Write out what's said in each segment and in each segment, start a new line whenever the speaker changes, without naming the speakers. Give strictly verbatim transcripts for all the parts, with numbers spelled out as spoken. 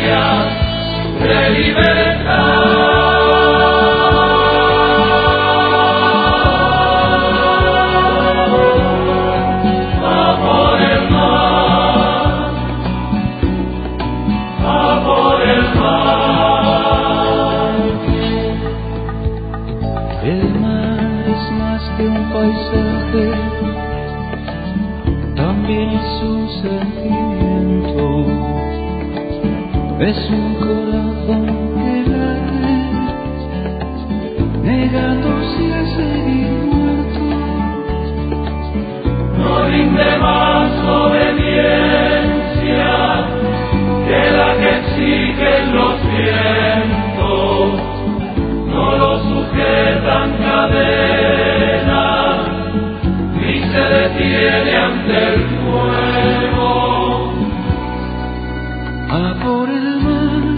ansias de libertad.
Paisaje, también es un sentimiento, es un corazón que late, negándose a seguir muerto.
No rinde más obediencia que la que exigen los vientos, no lo sujetan cadenas, se detiene ante el fuego.
A por el mar,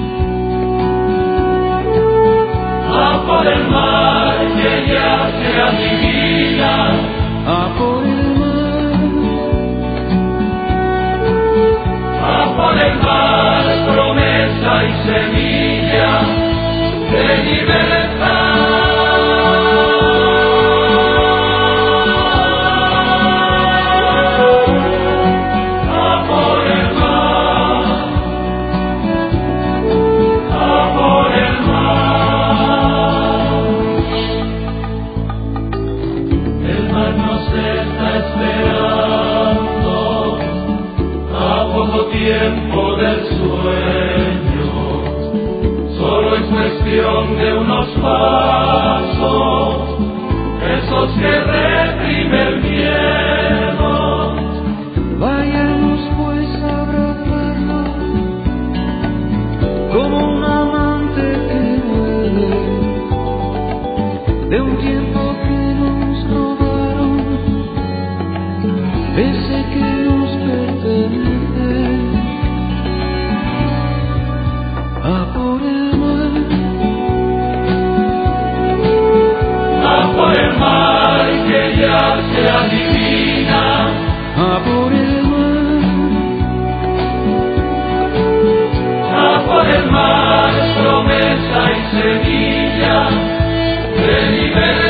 a por el mar que ya se adivina,
a por el mar,
a por el mar, promesa y semilla de libertad. Tiempo del sueño, solo es cuestión de unos pasos, esos que reprime el miedo.
Vayamos pues a abrazarnos como un amante que vuelve de un tiempo que nos robaron, ese que nos pertenece. A por el mar,
a por el mar que ya se adivina,
a por el mar,
a por el mar, promesa y semilla de libertad.